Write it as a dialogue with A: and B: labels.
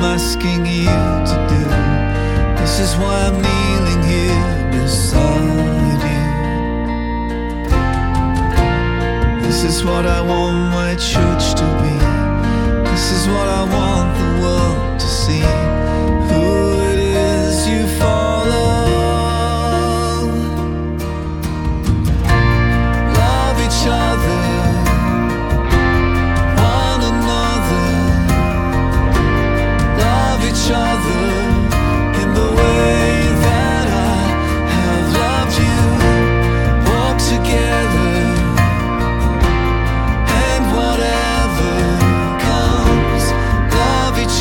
A: asking you to do. This is why I'm kneeling here beside you. This is what I want my children